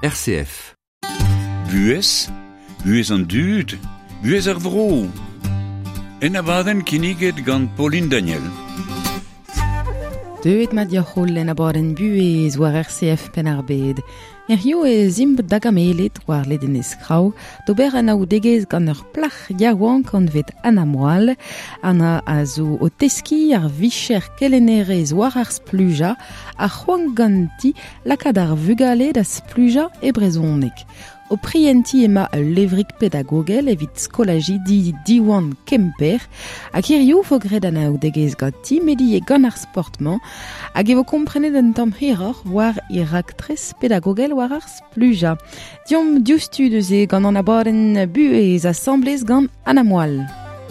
RCF. Bues an dud, bues ar vro. En abaden kiniget gant Pauline Daniel. Deuet ma diachol en abaden buez war RCF pen ar bed. Rio zimp dagamelet war ledenez krau, d'ober an au degez gant ur plach yaouan kant vet anamoal, ana a zo o teski ar vicher kelenerez war ar spluja, a c'hoant ganti lakad ar vugale da spluja e brezonek. O prienti ema levrik pedagogel evit skolagi diwan kemper, hag Rio fo gred an au degez ganti medi e gant ar sportman, hag evo komprenet un tamm hiror war iraktres pedagogel war ar spluja. Diom dioustu deus e gant an abaden buez assemblez gant anamoal.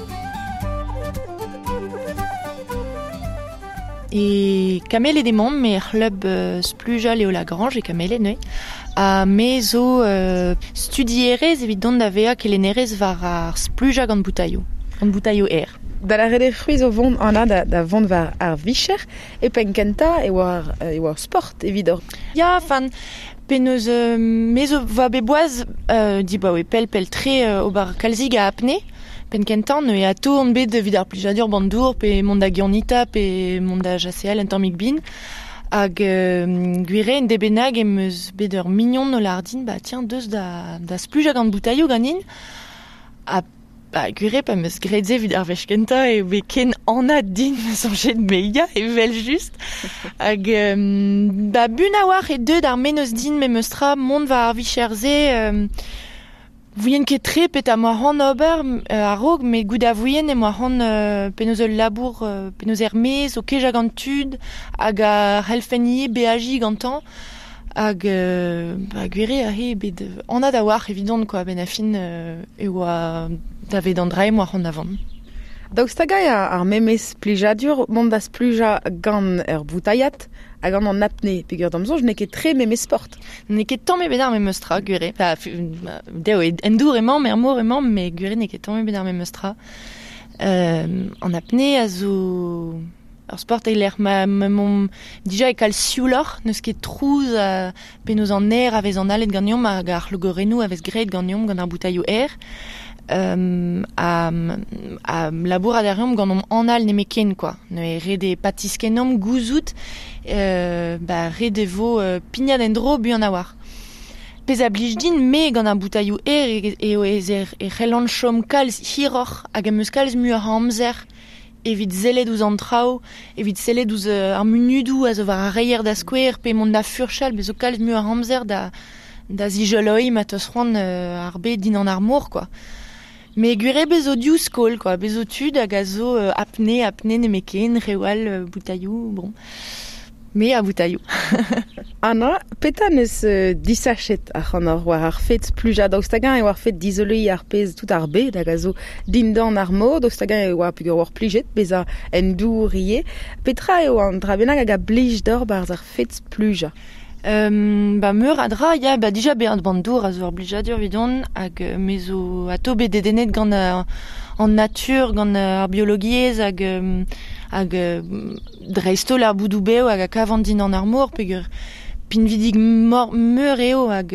E kamele demont me club spluja Léo Lagrange e kamele ne a mezo studierez evit dont da vea kelenerez var ar spluja gant boutaio Da la rede c'hwez o vont ana da vont var ar vicher e penkenta e war sport evidor. Ya fan peneus mezo va beboaz di ba we pel tre ober kalzig a apne penkentan e a to on bet vid ar plujadur bandour pe mont da giornita pe mont da jaseal en tammig bin hag gwire en debenag emeus bet ur mignon no lardin ba tiens deus da spluja gant boutaio ganin a gwire pa meus gredze vid ar vechkenta e be ken anad din meus an jet meia e vel just hag ba bun a war e deud ar meneus din me meus tra mont va ar vicherze Vuyen ket tre pet a moa c'hant ober a rog, met gout a vuyen e moa c'hant penaos ul labour, penaos mez, o keja gant tud, hag a c'helfennier beaji gantan, hag gwere a he bet anad a war evidon, quoi, ben a fin e oa davet an dra moa c'hant avant. Daoust tagay ar memez plijadur, mont da spluja gant ur boutaiat, hag an apne, peogwir damzonj, ne ket tre memez sport. Ne ket tamm ebet ar memeus tra, gwere. Deo, endour emañ, mer mor emañ, me gwere ne ket tamm ebet ar memeus tra. An apne a zo... Ur sport e-ler mon dija e kal sioulor, neus ket trouz penaos an air avez an alet gant hag ar logorenou avez gret gant gant ar boutaio a labour aderriom gant an al ne meken, quoi. Ne re de patiskenom gouzout, re de vo pignad en dro bu an awar. Pez a blij din me gant ar boutaio e c'hellan chom kalz hiror hag am eus kalz mu ar amzer evit zelet ouz an trao, evit zelet ouz ar munudou a zo var ar reier da skouer pe mont da furchal bezo kalz mu ar amzer da zijoloi ma teus c'hoant ar bet din an ar mor, quoi. Me gwere bezo diou skol, quoi, bezo tud hag a zo apne ne meken, rewal, boutaio, bon. Me a boutaio. Anna, peta neus disachet ar war ar fet spluja daostagan e war fet dizolei ar pez tout ar bet hag a zo dindan ar mod daostagan e war pugur war plijet beza en dou rie. Petra eo an drabenag hag a blij d'or bar ar fet spluja. Meur a dra, ya, dija be an bandour a zo ar blijadur vidon hag mezo a to bet dedenet gant an natur, gant ar biologiez hag dreistol ar boudou beo hag a kavant din an ar mor peogwir pinvidig meur eo hag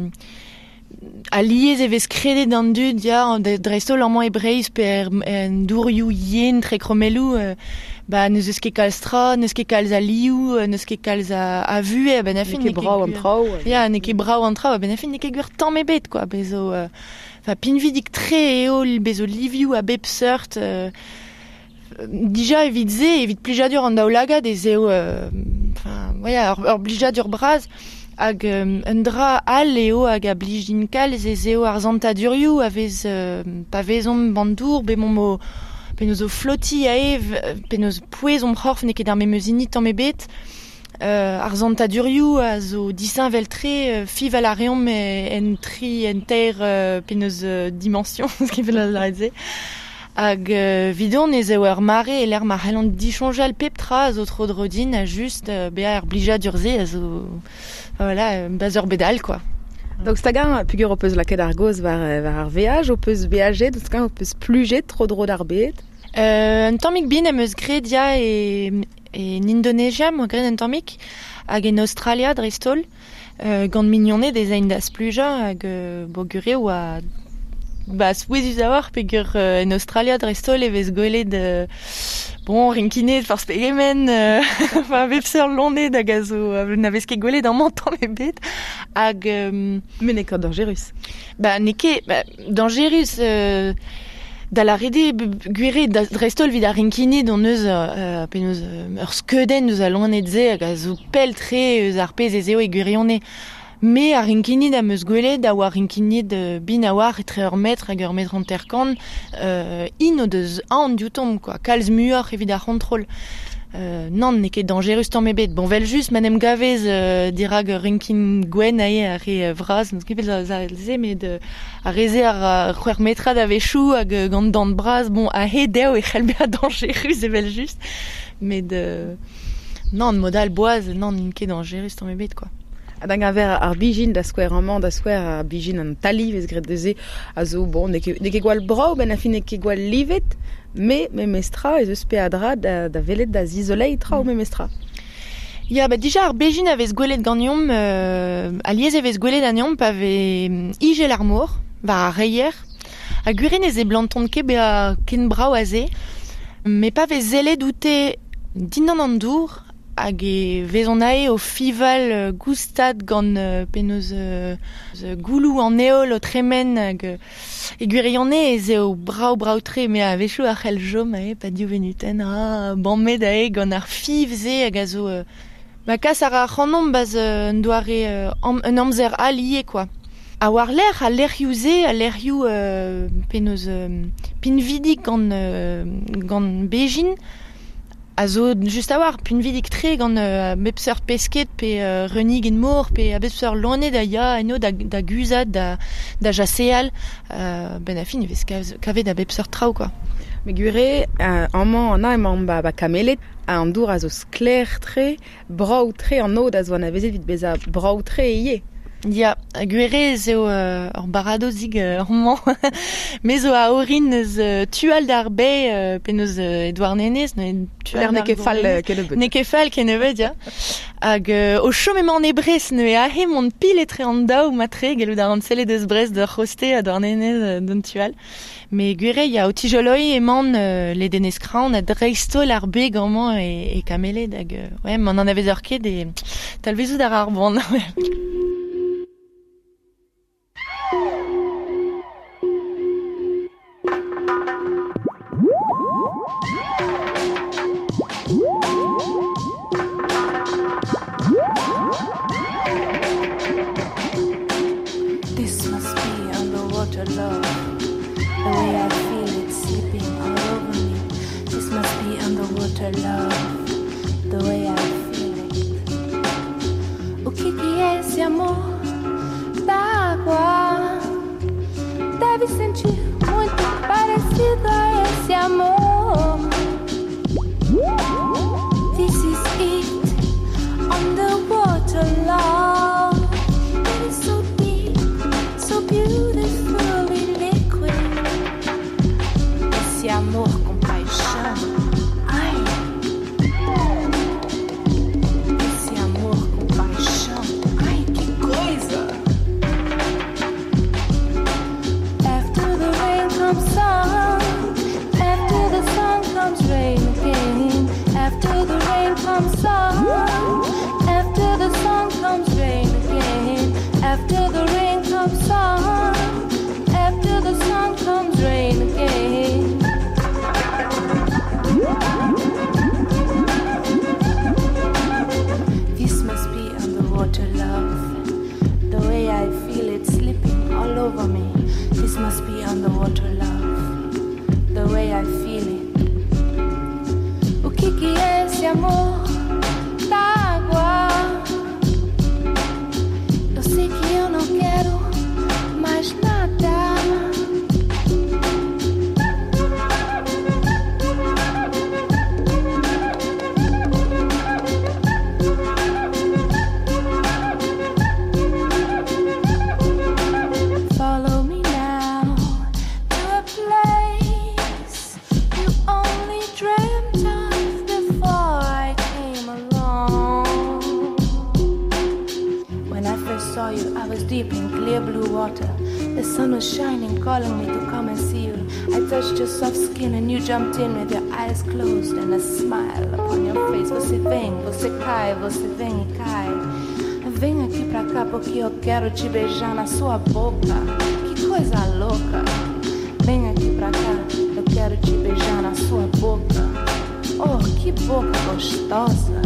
a liez evez kredet an dud ya dreistol an man e breiz per en dourioù yen tre kromelou neus eus ket kalz tra, neus ket kalz a liou, neus ket kalz a vue, ben a fin ne ket brao an trao. Ya, ne ket brao an trao, ben a fin ne ket gwir tamm ebet, quoi, bezo pinvidig tre eo bezo livioù a bep seurt dija evit evit plijadur an daoulagad e zeo ur blijadur braz hag un dra al eo hag a blij din kalz e zeo ar zantadurioù avez pa vezom bandour be mo penaos o flotti a ev penaos pouez omprorf ne ket ar memeuzini tamm ebet ar zantadurioù a zo disin vel tre fiv a la reom en tri en teir penaos dimension skivel a laedze hag vidon ez eo ur mare e l'er mar c'hellan dichonjal pep tra a zo tro drodin a just bea ar blijadur ze a zo bazur bedal, quoi. Donc stagan pugur o peus laket ar goz war ar veaj, o peus beajet, o peus plujet tro dro d'ar bet. Un tammig bin em eus gredia en Indonesia, moi gren en tammik, hag en Australia drestol, gant mignonne des ein da spluja hag bo gure oa souezus a war pegur en Australia drestol evez gwelet bon rinkinet farz pegemen vepseur lonet hag a zo n'avez ket gwelet an mantan e bet hag Mais ne ket dangerus. Neke dangerus da la rede gwire drestol vid a rinkinet don eus penaos ur skeudenn eus a lonet ze hag a zo peltre eus ar pez eo e gwirionne. Me a rinkinid am eus gwelet a oa rinkinid bin a war etre ur metr hag ur metr an terkan in o deus an dioutom, quoi. Kalz muor evit ar control. Non, ne ket dangerus tamm ebet. Bon, vel just manem gavez dirag rinkin gwen ae a re vraz, n'eus ket a ze, met a reze ar c'hwer metrad a vechou hag gant dan braz, bon, a he deo e c'hell a dangerus e vel just. Met non, modal boaz, non, ne ket dangerus tamm ebet, quoi. Adang a ver ar bijin da skouer an man, da skouer ar bijin an tali vez gret deze a zo, bon, ne ket gwall brau, ben a fin ne ket gwall livet, me mestra ez eus pe a dra da velet da zizolei tra o me mestra. Ya, dija ar bijin a vez gwelet gant a liez e vez gwelet an yom pa ve igel ar mor, va a reier, a guren ez e blanton ket be a ken brau a ze, me pa vez zelet oute dinan an dour, hag e vezon ae o fival goustad gant penaos goulou an eol o tremen hag e gwirionne ez eo brau tre, me a vechou ar c'hell jom ae pa diou venuten banmet ae gant ar fiv ze hag a zo kas ar c'hanom baz un doare un amzer a lié, quoi. A war l'air a lerioù ze, a lerioù penaos pinvidik gant bejin, a zo just a war pinvidik tre gant bepseur pesket pe renig en mor pe a bepseur lonet da ya eno da guzad da jaseal ben a fin evez kavet da bepseur trao, quoi. Me gure an man an a emañ ba kamelet a an dour a zo skler tre, brau tre an od a zo an a vezet vit bez a brau tre e ye. Ya, gwere zeo ur barado zig ur man, me zo a orin eus tual d'ar be penaos Edouard Nenez, ne ket fall ken ebet. Ne ket fall ken ebet, ya. Hag o chom emañ ebrez ne a he mont pil etre an daou matre gelou da an sellet eus brez d'ur roste a Edouard Nenez d'un tual. Me gwere, ya o tijoloi emañ le denez kraon a dreistol ar be gant e kamelet hag man an avez ur ket talvezou d'ar arbon. This must be underwater love, the way I feel it sleeping all over me. This must be underwater love, the way I feel it. O que é esse amor da água? Deve sentir muito parecido a esse amor. This is it, underwater love. It is so deep, so beautifully liquid. Esse amor com paixão. Ai, esse amor com paixão. Ai, que coisa. After the rain comes sun, after the sun comes rain again. After the rain comes sun, after the sun comes rain again. After the rain comes sun, after the sun comes rain again. This must be underwater love, the way I feel it slipping all over me. This must be underwater love, the way I feel it. O que é esse amor da água? Eu sei que eu não quero mais nada. Follow me now to a place you only dreamt of before I first saw you, I was deep in clear blue water. The sun was shining, calling me to come and see you. I touched your soft skin and you jumped in with your eyes closed and a smile upon your face. Você vem, você cai, você vem e cai. Vem aqui pra cá porque eu quero te beijar na sua boca. Que coisa louca. Vem aqui pra cá, eu quero te beijar na sua boca. Oh, que boca gostosa.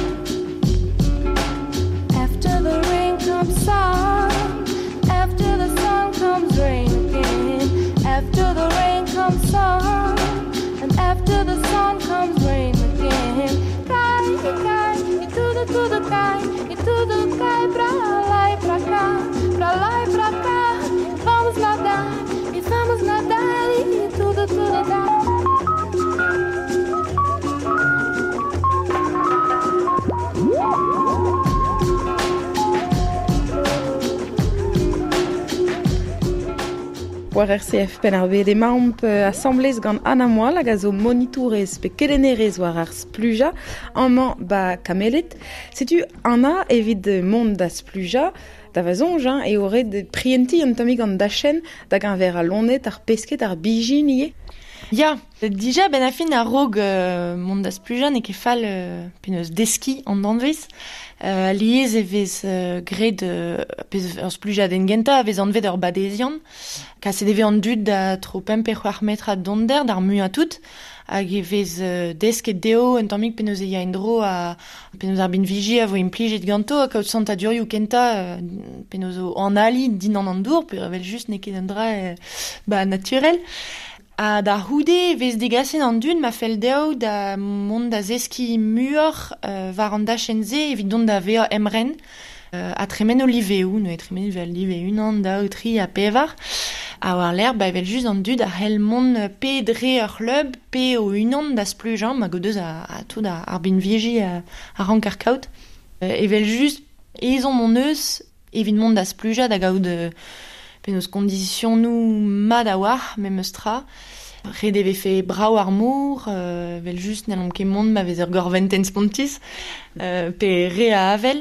After the rain comes sun, after the sun comes rain again. After the rain comes sun, and after the sun comes rain again. Cai, e tudo cai, e tudo cai pra lá e pra cá, pra lá e pra cá. Vamos nadar, e tudo dá. War RCF penarbet emaomp assemblez gant anamoal hag a zo monitourez pe kelenerez war ar spluja amman ba kamelet. Setu ana evit mont da spluja da vazonj e ore de prienti an tamig an dachen da gant ver a lonet ar pesket ar biji nie. Ya, dija ben a fin a rog mont da spluja ne ket fall peneus deski an danvez. Liez e vez gred ur spluja den genta a vez an vet ur badezian. Kas e deve an dud da tro 5-4 metra donder d'ar mu a tout. Hag e vez desket deo en tammig peneus e ya en dro a peneus ar bin viji a vo implijet ganto a kaout sant a durioù kenta peneus o an ali din an dour pe revel just ne ket an dra naturel. A da houde vez degasen an dun ma fel deo da mont da zeski muor var an dachenze evit don da veo emren a tremen oliveou, ne tremen vel live unan da o tri a pevar. A war l'air, evel just an dud a hel mont pe dre ur club pe o unan da splujan, ma godeus a tout da ar bin viji a rank ar kaout. Evel just ezon mon eus evit mont da spluja da gaout penaos kondizion nou mad a war, mem eus tra. Re deve fe brao ar mour, vel just n'allom ket mont ma vez ur gorventen spontis, pe re a avel.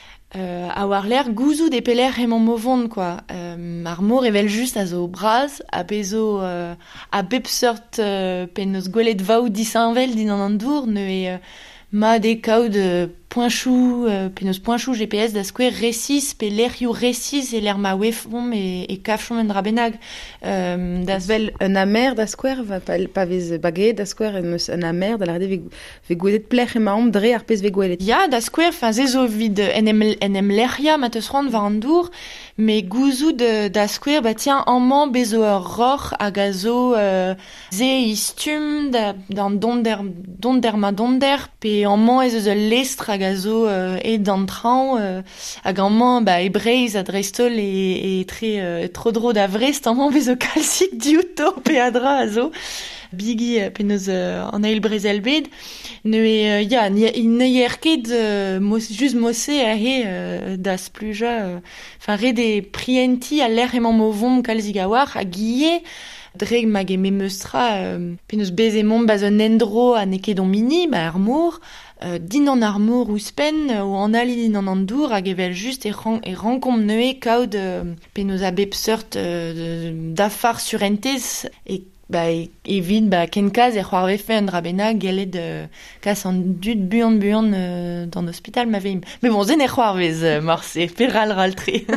A war l'air gouzout e peler emañ movon, quoi. Ar mour evel just a zo braz, a pezo a bep seurt penaos gwelet vaout disanvel din an dour, ne ma de kaout poinchou, penaos poinchou GPS da skouer resis, pe lerioù resis e l'er ma wefom e kafchom en drabenag. Das vel un amer da skouer, pa vez baget da skouer un amer da l'arde ve gwelet plech emaomp dre ar pez ve gwelet. Ya, da skouer, fin zezo vid en em leria ma teus rand war an dour, me gouzout da skouer, tiens, amman bezo ur roc'h hag a zo ze istum d'an donder ma donder, pe amman ez eus ul lestre hag a zo e d'antran hag amman e breiz a dreistol e tro dro da vrest amman bezo kalsik diouto pe a dra a zo. Bigi penaos an eil brezel bed, ne yer ket just mosse a he da spluja, re de prienti a l'er emañ movon kalzik a war, a giye dreg mag e memeustra penaos bez emont baz un endro a ne ket on mini, ar mour, din an ar mour ouspen ou an ali din an dour hag evel just e rankom neue kaout penaos a bep seurt d'afar surentez evit kenkaz e c'hoar vefe un drabenag gelet kas an dud buan d'an hospital ma veim. Me bon, zen e c'hoar vez morse, pe ral tre.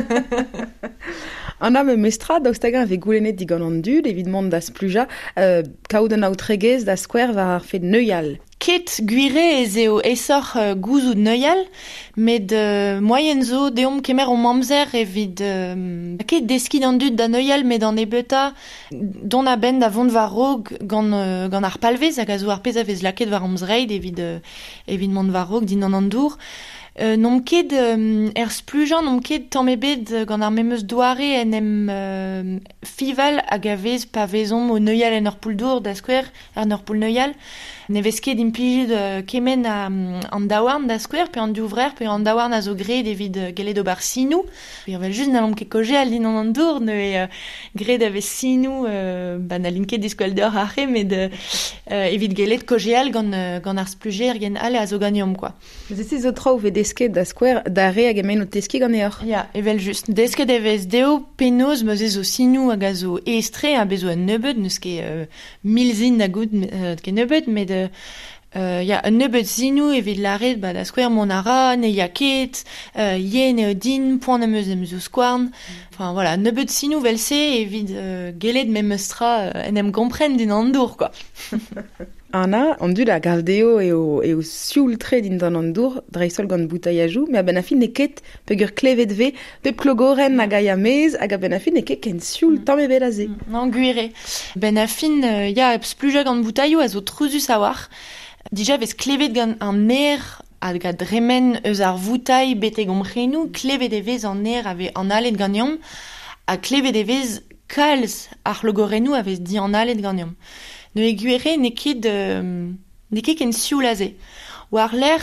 An am mestra daoust hag ve goulenet digan an dud, evidemment da spluja, kaout an aoutregez da skouer var fet neuial. Ket gwire ez eo esor gouzout neuial, met moyen zo deom kemer o mamzer evit ket deskid an dud da neuial met an ebeta don a ben da vont var rog gant ar palvez hag a zo ar pez a vez laket var amzreid evit mont var rog din an dour. N'om ket splujan, n'om ket tamm ebet gant ar memeus doare en em fival hag a vez pa vezom o neuial en ur pouldour da skouer, en ur poul neuial. Ne vez ket implijet kemen an daouarn da skouer, pe an douvrer, pe an daouarn a zo gred evit gelet ober sinou. Pe vel just n'allom ket kojeal din an dour, ne gred a vez sinou, n'allom ket diskouel d'or arre, met evit gelet kojeal gant ar splujer gen ale a zo gagnum, quoi. Zese zo traoù ve pesket da square d'are hag emen o teski gant eor. Ya, evel just. Desket evez deo penaos meus ezo sinou hag a zo estre a bezo an nebeud, neus ket mil zin da gout ket nebeud, met un nebeud sinou evit laret da square monara, ne ya ket, ye ne odin, poan am eus o skouarn. Enfin, voilà, nebeud sinou vel se evit gelet me meustra en em gompren din an dour, quoi. Anna, an dud a galdeo eo sioul tre din dan an dour, dreisol gant boutaiajou, me a ben a fin neket pegur klevet ve, pep klogoren hag a mez, hag a ben a fin neket ken sioul tamm ebet a ze. Nan gwire. Ben a fin, ya, spluja gant boutaiou a zo trouzus a war. Dija vez klevet gant an aer hag a dremen eus ar voutai bete gomprenou, klevet evez an aer ave an alet gagnam, a klevet evez kalz ar logorenou a vez di an alet gagnam. Ne e gwere ne ket ken sioul a ze. War l'er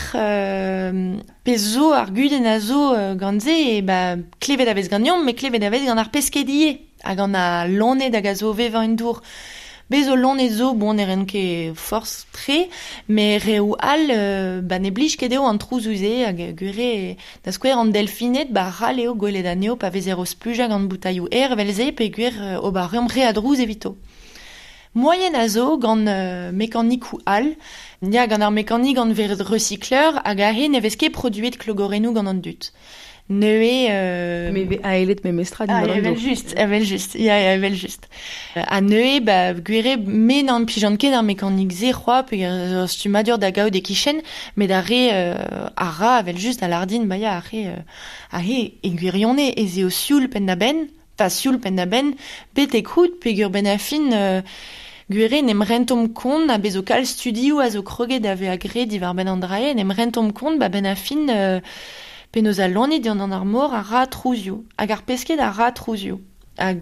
pez zo ar guden a zo gant ze e ba klevet a vez gagnam, me klevet a vez gant ar peskediye hag an a lonet hag a zo vevañ en dour. Bez o lonet zo, bon, eren ket force tre, me reo al, ne blij ket eo an trouzouze hag gwere da skouer an delfinet, ral eo gwelet aneo pa vez ero spluja gant boutaiou vel ze pe gwir o remre a drouz evito. Moyen a zo gant mekanikou al, ya gant ar mekanik gant veret recycleur hag a he ne vez ket produet klogorenou gant an dut. Neue me a elet me mestra din dan an dour. Evel just. A neue gwere men an pijan ket ar mekanik ze c'hoa pe stumadur da gaout e kichen, met a re a ra evel just a lardin ya a he e gwirionne e ze o sioul pen da ben, pa sioul pen da ben, bet e kout pe gur ben a fin gwere nem rentom kont a bezo kal studio a zo kroget ave a gre divar ben an drae, nem rentom kont ben a fin penaos a lonet dian an ar mor a ra trouzio, hag ar pesket a ra trouzio. Hag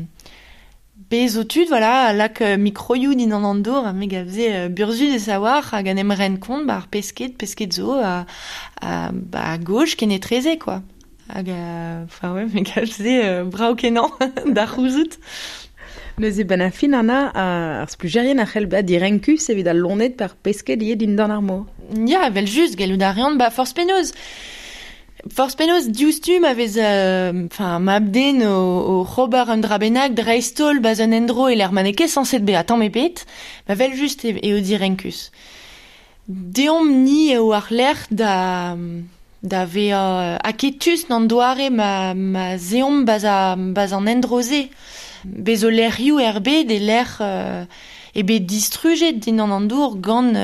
bezo tud, voilà, a lak mikroioù din an dour, a meg a vze burzud e sawar, hag an em ren kont ar pesket zo a gauche ken e treze, quoi. Hag enfin, ouais, meg a vze brao kenan da c'houzout. Neus e ben a fin Anna ar splujerien a c'hell bet direnkus evit a lonet per pesket liet din dan ar mor. Ya, vel just, gelout a reont, force penaos. Force penaos diustum avez mabden o c'hobar un drabennak dreistol baz un endro e l'er maneke sanset be a tamm ebet, vel just eo direnkus. Deom ni eo ar l'er da ve aketus nan doare ma zeom baz an endroze. Bez o lerioù erbet e l'er ebet distrujet din an dour gant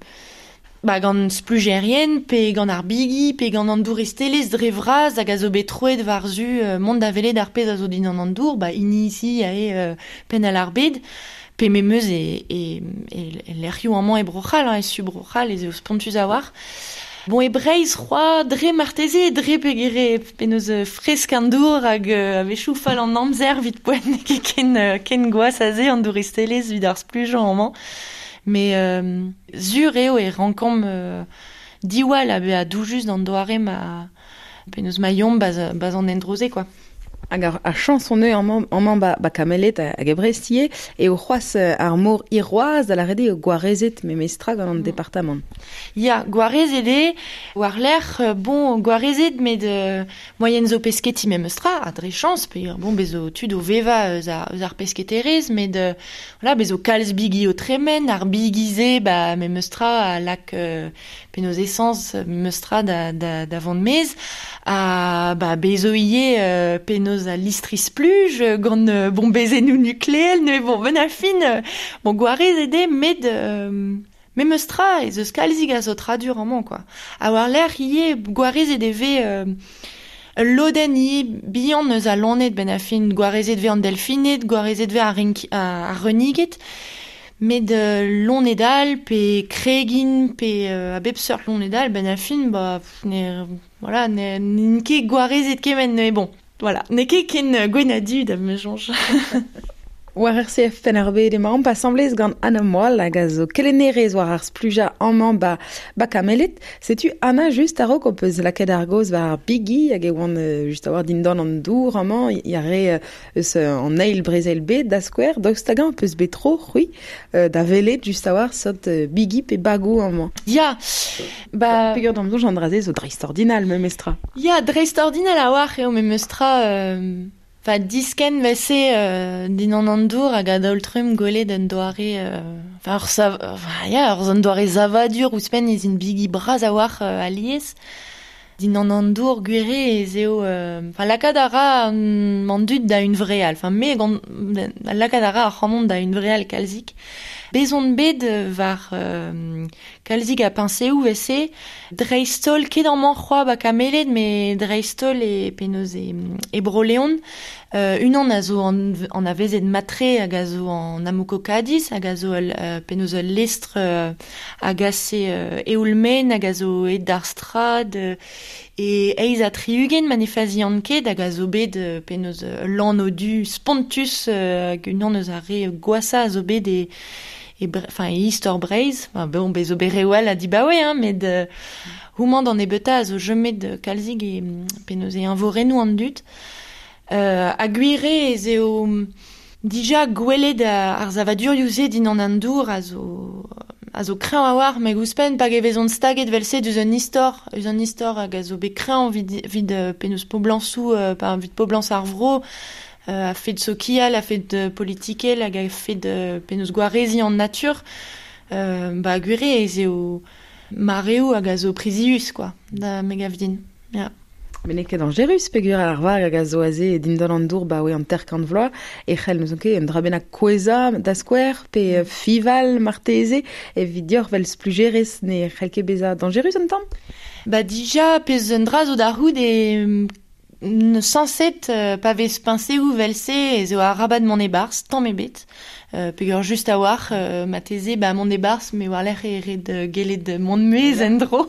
splujerien, pe gant ar bigi, pe gant an dour estelez dre vraz hag a zo bet troet varzu mont da velet ar pez a zo din an dour, inisi a pen al ar bed, pe me meus e lerioù an man e brochal, e su brochal, e zo spontus a war. Bon, e breiz c'hoa dre marteze, dre pegere penaos fresk an dour hag a vechou fall an amzer vit poen ken goaz a ze an dour estelez vid ar splujan an man. Me zur eo e rankom diwal a doujus d'an doare ma penaos ma yom baz an endroze, quoi. Hag ar chanson eo an man kamelet hag e brestiye e o c'hoaz ar mor iroaz da la rede o gwarezet me mestra gant an departament. Ya, gwarezet e, war l'er, bon, gwarezet met moyen zo pesketi me mestra, a dre chans, pe bon, bezo tud o veva eus ar pesketerez, met voilà, bezo kalz bigi o tremen, ar bigize, me mestra a lak penaos essence me mestra da vant mez, a bezo ie penaos a listris pluj, gant bon bezenou nukleel, ne bon ben a fin, bon gwarezet e met me meustra e zeus kalzig a zo tradur an man, quoi. A war l'er ie gwarezet e ve loden ie bihan eus a lonet ben a fin gwarezet ve an delfinet, gwarezet ve a reniget, met lonedal pe kregin pe a bep seurt lonedal ben a fin ne ket gwarezet kemen, mais bon, voilà, ne ket ken gwenadu da me jonge. War RCF Penarbed emañ pa semblez gant Anna Moal hag a zo kelennerez war ar spluja anman ba kamelet. Setu Anna just a-raok o peus laket ar goz war bigi hag e oan just a war dindan an dour anman yare eus an eil brezel bet da skwer. Daoust tagan peus bet tro c'hwi da velet just a war sot bigi pe bago anman. Ya, ba... Pegur d'amzon jandraze zo dreist ordinal me mestra. Ya, dreist ordinal a war eo me mestra... disken vese din an dour hag a daoltrum gwelet en doare... ur zon doare zavadur ouzpen ez in bigi braz a war aliez. Din an dour gwere ez eo... lakad a ra an dud da un vreal. Lakad a ra a c'hamont da un vreal kalzik. Bezont bet var kalzik a pinseou vese dreistol ket an man c'hoa ba kamelet, me dreistol e penoz e broleon. Unan a zo an a vezet matre hag a zo an amoko kadiz, hag a zo penoz lestre hag a se eoulmen, hag a zo e darstrad e eiz a triugen manifazi an ket, hag a zo bet penoz lan o du spontus hag unan eus a re gwasa a zo bet e istor breiz, bezo berewal a dibawe, met houmant an ebeta a zo jemet kalzig e penoz e invorenou an dut. A gwire ez eo dija gwelet ar zavadurioù-se din an dour a zo kreñv a war, meg ouzpen pag e vezont staget vel-se eus un istor hag a zo bet kreñv vid penoz poblansou, vid poblans ar vro, a fet sokial, a fet politikel, hag a fet penoz gwarezi an natur, a gwire ez eo mareo hag a zo prizius, quoi, da meg avdin, ya. Men ket an jerus pegur ar var hag a zo aze dindan an dour ba oe an terkant vloaz e c'hell neus anke en drabennak kweza da skwer pe fival marteze e vidior vel splugerez ne c'hell ket beza dan jerus an tam? Ba dija pez un dra zo da roud e sanset pa vez pinseou vel-se ez eo a rabat mon e-barz, tamm ebet. Pegur just a war mateze ba mon e-barz, me war l'er e red gelet mon muez en dro.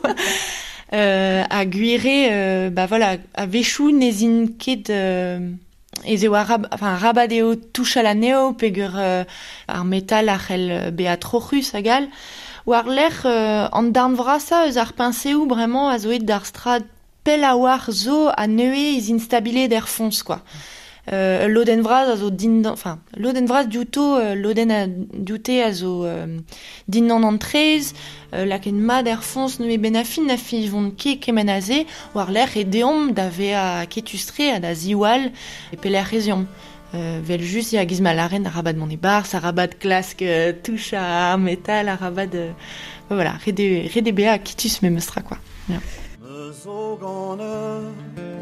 A gwire, a vechou nezin ket ez eo rabat eo touche la neo pegur ar metal ar c'hell be a troc'hus a gal. War l'er an darn vrasa eus ar pinseou bremañ a zo et d'ar strad pel a war zo a neue ez instabile d'er fons, quoi. Loden vraz a zo loden vraz diouto, loden a dioute a zo dinnan an trez, laken mat er fons neue ben a fin vont kemen a ze, war l'er e deomp da ve a ketustre a da ziwal e pel er rezion. Vel just ya giz malaren a rabat mon e-barz, a rabat klask touche a metal, a rabat... voilà, rede bea ketus me meustra, quoi. Yeah. Me zo gant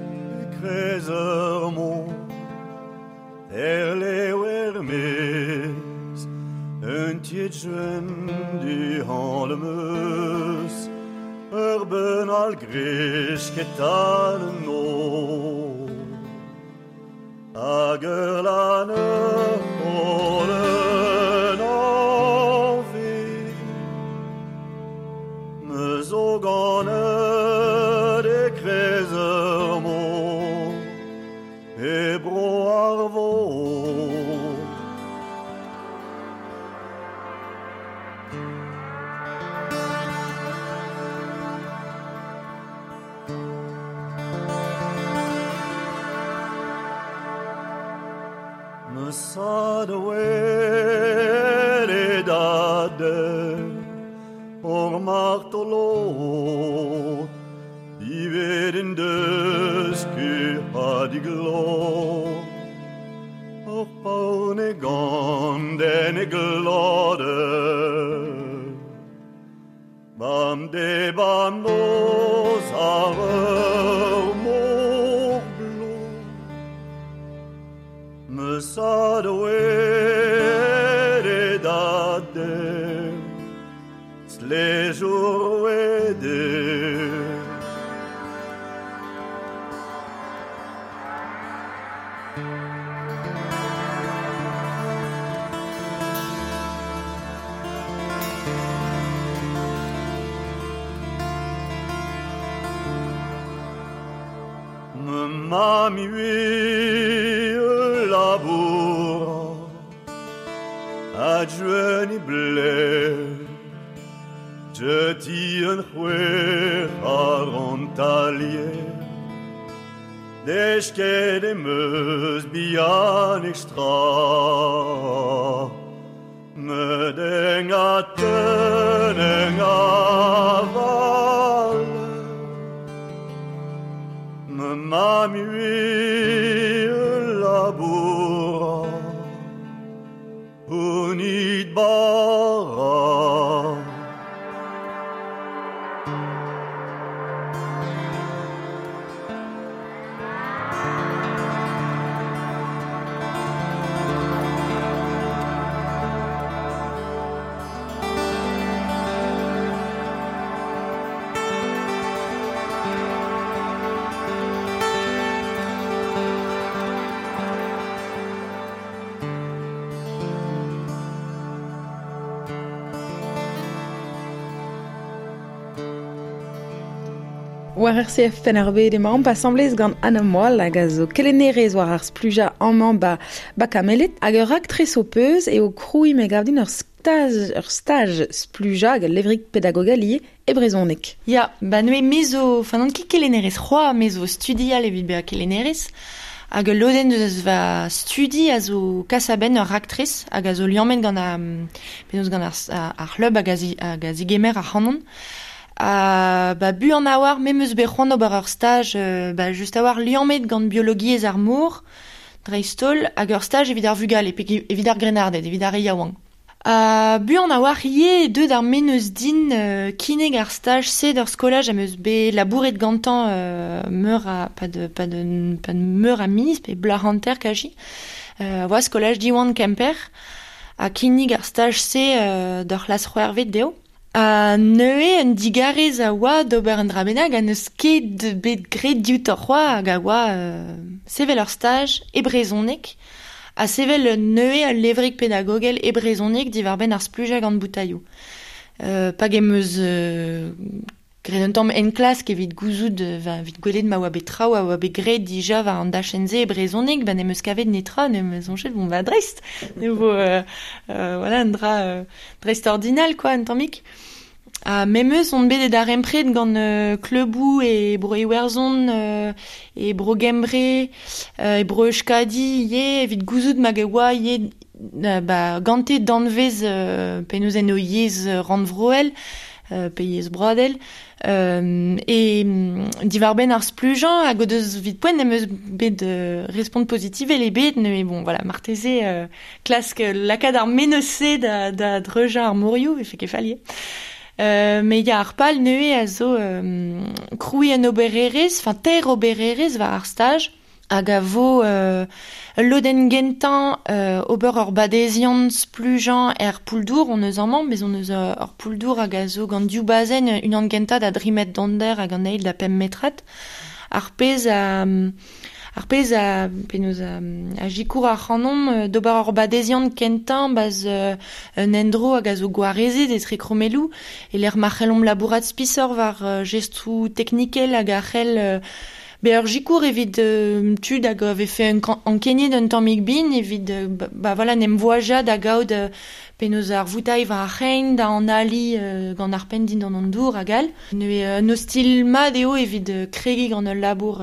krezer mo leo mes un tiet jeunes du han le meus ben al grech ket al no hag ur lan holen anve me zo gant de krezer mo e bro ar vo. Me sad wele dade or martolo di veden deske ha di glo or paune ganden e glode bam de bam nos areur mor blo me sad wele dade les jours wede me mami laboura adjuen ble. Je tien chwer ar ontalier. Deschke de meus bian extra. Me deng a teneng a val. Me mamui labora. Unit bara. War RCF Penarbe de maom pa semblez gant anamoal hag a zo kelennerez war ar spluja anman ba kamelet hag ur rak tre sopeuz eo kroui me gavdin ur stage spluja hag levrik pedagogali e brezonek. Ya, ba noe mezo, n'an ki kelennerez c'hoa mezo studial evit be a kelennerez, hag loden deus va studi a zo kasaben ur raktrez hag a zo liammet gant penaos gant ar club hag a zigemer ar c'hanon. Ba bu an awar memeus be c'hoant ober ur stage just awar liammet gant biologi ez ar mour dreistol hag ur stage evit ar vugal evit ar grenardet evit ar yaouang. Bu an awar ie deud ar meneus din kineg ar stage se d'ur skolaj am eus be labouret gantan meur a pa de meur a minis pe blahanter kaji oa skolaj diwan Kemper a kineg ar stage se d'ur las c'hoervet deo. Neue en digarez a oa d'ober un drabenag a neus ket bet gret diout ur c'hoa hag a oa sevel ur stage e brezonek a sevel neue al levrik pedagogel e brezonek divar ben ar spluja gant boutaillou. Pag emeus gret un tamm en klas evit gouzout vit gwelet ma oa bet trao a oa bet gret dija va an dachenze e brezonek ben emeus kavet netra nemeus onchet bon va dreist ne vo voilà un dra dreist ordinal quoi un tammik. Memeus on bet ar empred gant klebou e bro Iwerzon e bro Gembre e bro Euskadi ie evit gouzout mag e oa ie gante danvez penaos en o yez randvroel pe yez bradel e divar ben ar splujan hag o deus vit poent nemeus bet respond positiv el e bet ne bon voilà marteze klask lakad ar menose da dreja ar mourioù e fek e falier. Me ya ar pal neue a zo kroui en obererez, ter obererez va ar stage hag a vo loden gentan ober ur badeziant splujan pouldour on eus amman, bez on eus ur pouldour hag a zo gant diou bazen unan genta da 3 met d'ander hag an eil da 5 metrat. Ar pez a penaos a jikour ar c'hanon d'ober ur badeziant kentan baz un endro hag a zo gwareze des tre kromelou e l'er marc'hellom labourat spisor var gestou teknikel hag a c'hell ur jikour evit tud hag ave fe an kenye d'un tammik bin evit voilà nem voaja da gaout penaos ar voutail va ar c'hein da an ali gant ar pen din an dour hag al. No stil mat eo evit kregi gant ul labour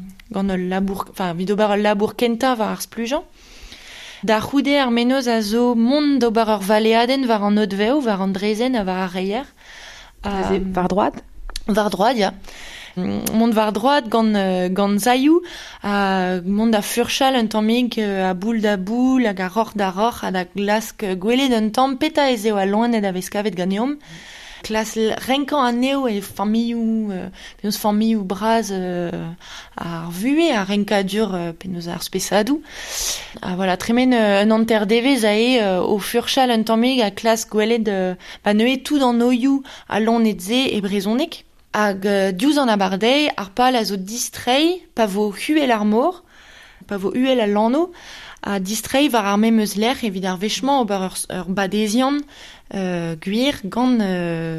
vid ober ul labour kenta va ar splujan. Da c'houde ar menoz a zo mont d'ober ur valeaden var an odveo, var an drezen a var ar reier. Var droad? Var droad, ya. Mont var droad gant zaiou, mont da furchal un tammig a boul da boul, hag a roc'h da roc'h, hag a glask gwelet un tamm peta ez eo a loanet a vez kavet ganeom. Klas renkan a neo e penaos familloù braz ar vue a renkadur penaos ar spesadou. Voilà, tremen un anter devez a o furchal un tammig a klas gwelet neue tout an oioù a loanet ze e brezonek. Hag diouz an abardei ar pal a zo distrei pa vo huel ar mor, pa vo huel al lanno, a distrei var ar memeus lec'h evit ar vechman ober ur badeziant gwir gant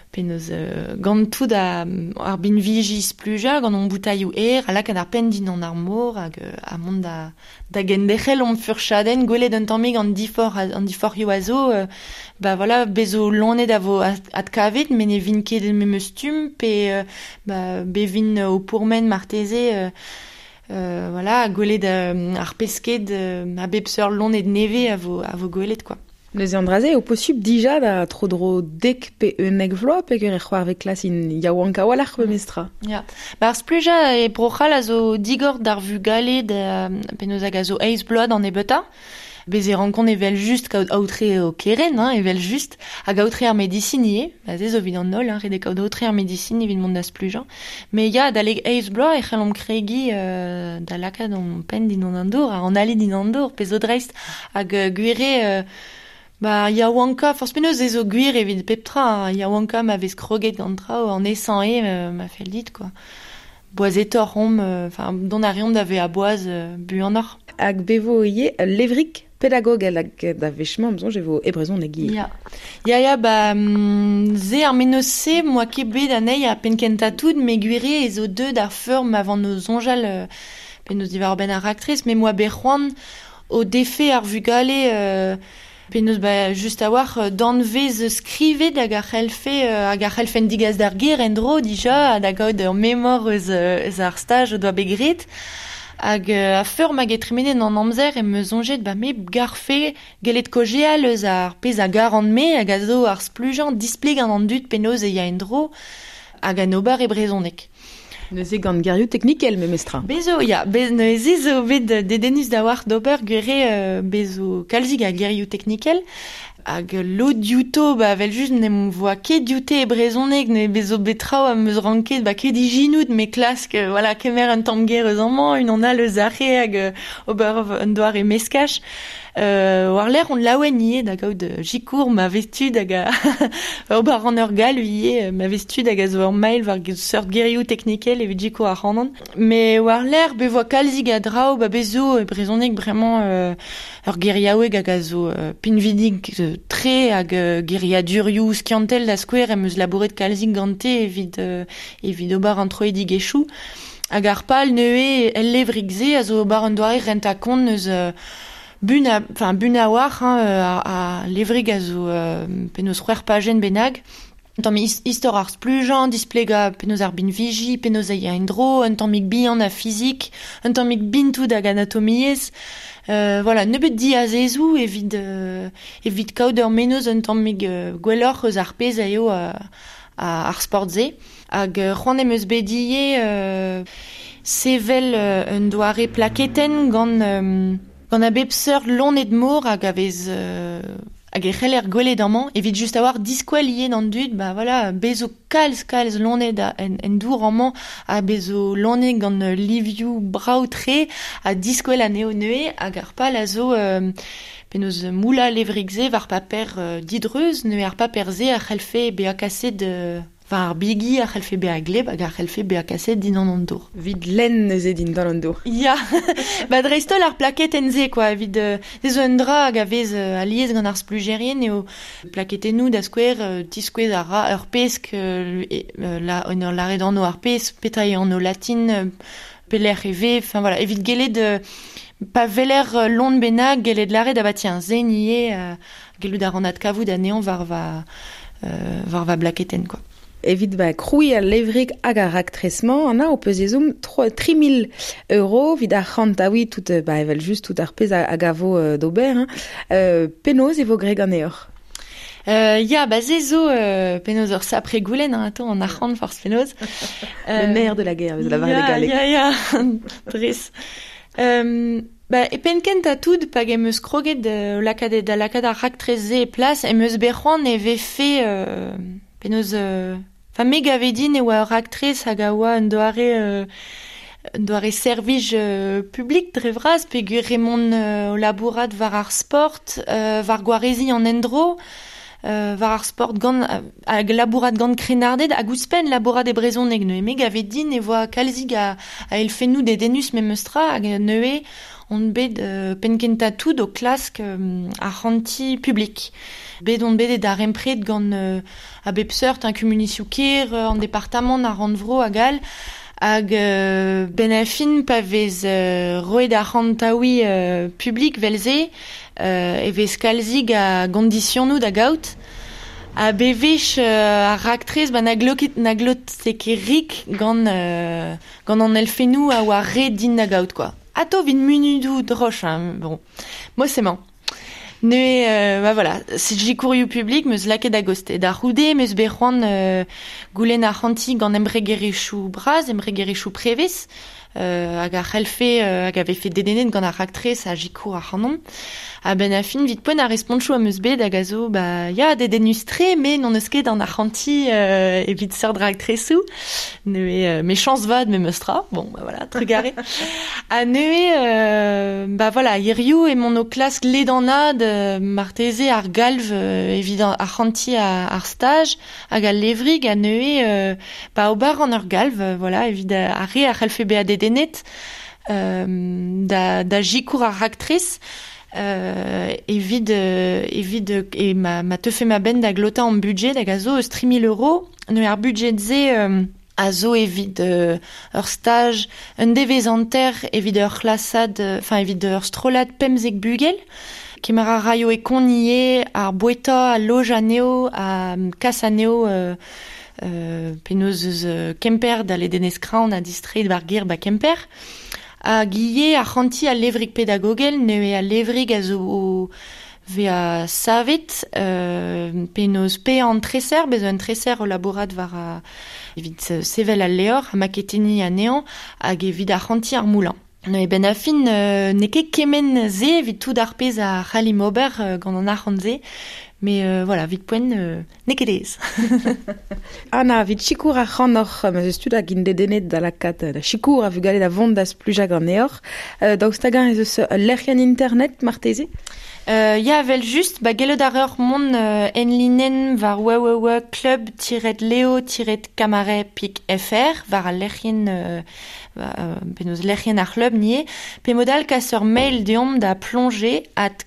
Penaos gant tout ar bin vigis pluja, gant on boutailloù à la kad ar pen din an ar mor, hag a mont da gendechel on furchaden, gwelet un tammig an difor yo a zo, voilà, bezo lonet a vo ad kavet, men e vin ket memeus tum, pe be vin o pourmen marteze, voilà, gwelet ar pesket, a bepseur lonet neve a vo gwelet, quoi. Neuze an draze, o posib dija da trodro dek pe enek vloa, pe ger e c'hoar vek klas in yaouanka walach be mestra. Ja, ar spluja e brochal a zo digor d'ar vu gale penaos hag a zo eiz bload an ebeta. Bez e rankon evel just kaout aoutre o keren, evel just, hag aoutre ar medicinie, ze zo vid an nol, redek kaout aoutre ar medicinie vid mont da spluja. Me ya, da leg eiz bloa e c'hellom kregi da lakad an pen din an dour, an ali din an dour, pe zo dreist hag gwire... yaouanka, force penaos ezo gwir evit peptra, yaouanka ma vez kroget gantra o an esan ma fel dit, quoi. Boazetor rom, don a reom da ve a boaz bu an or. Hag bevo ie levrik pedagog hag da vechman, amzon je vo ebrezon egi. Ya, ze ar menos se, moa ket bet anei a penkentatoud, me gwire ezo deud ar feurm avant no zonjal penaos divar ben ar aktriz, me moa berroan o defe ar vugale... Penaos just a war danvez skrivet hag ar c'helfen digaz d'ar ger en dro dija, hag gaout ur memor eus ar staj o doa begret, hag a feur mag etremenen an amzer e me zonjet me garfe gelet kojeal eus ar pez a gar an me hag a zo ar splujan displeg an dud penaos e ya en dro hag an ober e brezonek. Neuze gant gerioù teknikel me mestra. Bezo, ya, neuze zo bet dedenus da war d'ober gure bezo kalzig a gerioù teknikel, hag lo diouto, vel just ne m'o voa ket diouté e brezonek, ne bezo betrao a meus ranket, ket di jinout, me klask, voilà, kemer un tamm ger eus amman, un an al eus arre hag ober un doar e meskach. War l'air on laouen ie da gaout jikour ma vestud hag a ober an ur gal ie ma vestud hag a zo ur mail var seurt gerioù teknikel evit jikour a c'hanan. Me war l'air be voa kalzig a drao bezo e brezonek bremañ ur geriaoueg hag a zo pinvidig tre hag geria durioù skiantel da skouer em eus labouret kalzig gante evit ober an troedig echou. Hag ar pal neue el levrik ze a zo ober an doare rent a kont neus bun a war a levrig a zo penaos c'hwer pagen benag. Tamm istor ar splujan, displega penaos ar bin viji, penaos a ya en dro, un tammig bihan a fizik, un tammig bintout hag anatomiez. Voilà, nebet di a zezou evit kaout ur menoz un tammig gwelloc'h eus ar pez a eo ar sport ze. Hag c'hoant em eus bedie sevel un doare plaketen gant a bepseur lonet mor hag a vez hag e c'heller gwelet amman, evit just a war diskwel ie d'an dud, voilà, bezo kalz lonet en dour amman, a bezo lonet gant livioù brav tre, a diskwel a neo neue, hag ar pal a zo penaos moula levrik ze var paper didreuz, neue ar paper ze a c'helfe be a kaset var bigi a c'helfe be a gleb hag a c'helfe be a kaset din an dour. Vid len neuze din dan an dour. Ya, dreistol ar plaketen ze, quoi, vid dezo un dra hag a vez aliez gant ar splujerien eo plaketennoù da skouer tiskouez ur pesk un ur lare d'an o ar pesk, petra an o latin peler e ve, voilà, evit gelet pa veler lont benag gelet lare da tiens zen ie gelut ar an ad kavout a neon var va blaketen, quoi. Evit kroui a levrik hag ar aktresman, an a o peus ezom 3.000 € vid ar c'hantaoui tout evel just tout ar pez hag a vo d'ober. Penaos e vo greg an eor. Ya, zezo penaos ur sapre goulen, an ar c'hant force penaos. Le nerf de la guerre, la var de galek. Ya, dres. E penkent a tout pag em eus kroget da lakad ar aktreze e plas, em eus berroan e vefe penaos... me gavedin e oa ur aktrez hag a oa un doare servij publik dre vraz, pe guremon o labourat var ar sport, var gwarezi an endro, var ar sport hag labourat gant krenardet, hag ouspen labourat e brezonek neue. Me gavedin e oa kalzig a elfennoù de denus me meustra hag neue on bet penkenta tout au clask a ranti public. Bet on bet d'ar empred gant a bepseurt un communiciou kir en département a randvro a gal hag ben a fin pa vez roed a rantaoui public velze e vez kalzig a gonditionnoù da gaout a bevech a raktrez na glot sekerik gant an elfenou a oa re din da gaout quoi. Ato vin munudou droch bon. Moi c'est man. Bah voilà, si j'y courriou public, meus laket d'agoste. Da roude, meus berroan goulen a ranti gant embregerechou braz, embregerechou previs, hag a c'helfe, hag ave fait dedenet gant a raktrez a j'y cour a c'hanom. A ben a fin vit poen a responschou a meus bet hag a zo, ya dedenus tre, me non eus ket an a ranti e vit seur raktrezou. Mes chances vad me meustra. Bon, bah voilà, trugare. A voilà, yerioù e mon o klask ledanad marteze ar galv evident a ranti ar stage hag a levrig a obar an ur galv, voilà, evident a re a c'helfe be a dedenet da jikour ar raktrez evit ma teufe ma ben da glota en budget da gazo eus 3 000 € ne ar budget ze a zo evit ur stage un devezanter evit ur klasad evit ur strolad pemzek bugel kemer a raio e konnie ar boeta a loj aneo a kas aneo penaos eus Kemper da ledenez kraon a distreet bar gir ba Kemper a guillet a ranti a levrig pedagogel ne a levrig a zo ve a savet penaos pe an treser bez un treser o laborat var a evit sevel al leor a maketeni a nean hag evit a ranti ar moulan. Ne ben a fin ne ket kemen ze evit tout ar pez a c'halim ober gant an ar ze. Mais voilà, vit poen ne ket ez. Anna, vit chikour a c'hanoc'h meus stud a gint dedenet da lakat da chikour a vugale da vondaz plujag an eor. Daostagan ez eus lerc'hen internet marteze? Ya vel just, gellet ar ur mon enlinen var club-leo-camare.fr var a lerc'hen penaos lerc'hen ar club nie, pe modal kas ur mail deomp da plonge at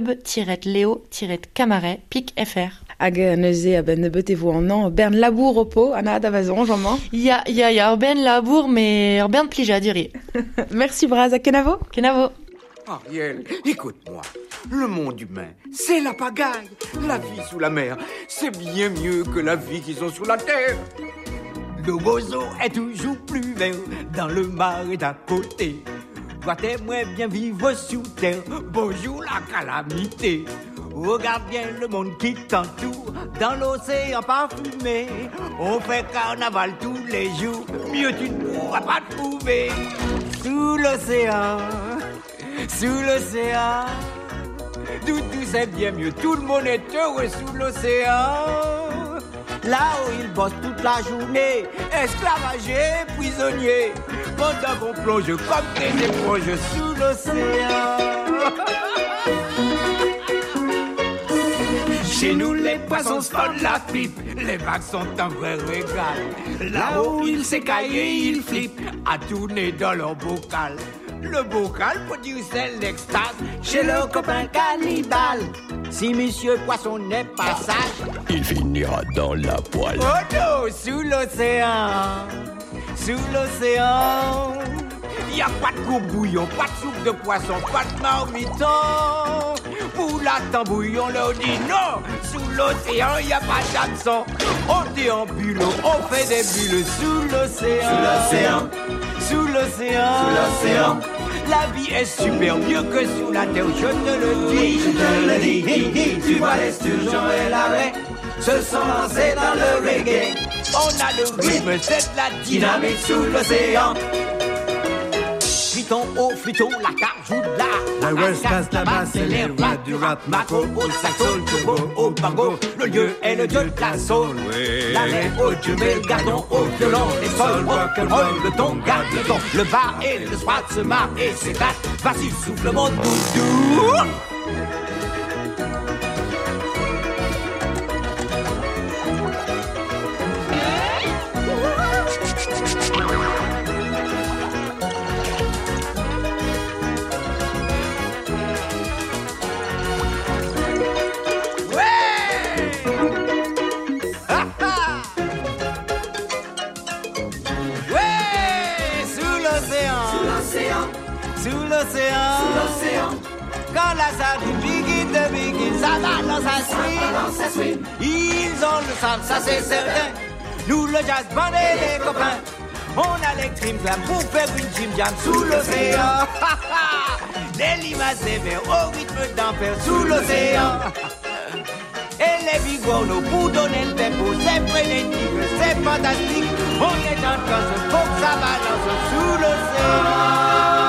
club-leo-camare.fr. Hag neuze a ben nebeut vo an an bern labour opo, Anna da vazon, Jean-Man. Ya, ur bern labour, mais ur bern plija duri. Merci braz, a kenavo? Kenavo. Ariel, écoute-moi. Le monde humain, c'est la pagaille. La vie sous la mer, c'est bien mieux que la vie qu'ils ont sous la terre. Le roseau est toujours plus vert dans le marais d'à côté. Toi t'aimerais bien vivre sous terre. Bonjour la calamité. Regarde bien le monde qui t'entoure dans l'océan parfumé. On fait carnaval tous les jours. Mieux tu ne pourras pas trouver. Sous l'océan, tout c'est bien mieux. Tout le monde est heureux sous l'océan. Là où ils bossent toute la journée, esclavagés, prisonniers, pendant qu'on plonge comme des éponges sous l'océan. Chez nous, les poissons se font la pipe, les vagues sont un vrai régal. Là-haut, ils s'écaillent et ils flippent, à tourner dans leur bocal. Le bocal produit l'extase chez le copain cannibale. Si monsieur poisson n'est pas sage, il finira dans la poêle. Oh non, sous l'océan, y a pas de gros bouillon, pas de soupe de poisson, pas de marmiton. Pour la tambouillon, leur dit non. Sous l'océan, y a pas d'hameçon. On déambule, on fait des bulles sous l'océan. Sous l'océan. La vie est super mieux que sous la terre, je te le dis. Tu vois les sturgeons et l'arrêt se sont lancés dans le reggae. On a le rythme, c'est de la dynamique sous l'océan. Friton, oh friton, la carte joue de là. La West Coast, la basse, c'est les rats du rap, macro, au saxo, turbo, au bango. Le lieu est le dieu de la soul. La main au turbé, le gardon au violon. Les sols, rock'n'roll, le ton, garde le ton. Le bar et le soir se marrent et s'éclatent. Vas-y, souffle mon doudou. sous l'océan. Quand la sardine begin, ça balance à swing. Ils ont le sable, ça c'est certain. Nous le jazz band et les copains, on a les trim clam pour faire une gym jam sous l'océan. Les limaces des vers au rythme d'enfer sous l'océan. Et les bigorneaux pour donner le tempo, c'est frénétique, c'est fantastique. On est en train de faut que ça balance sous l'océan.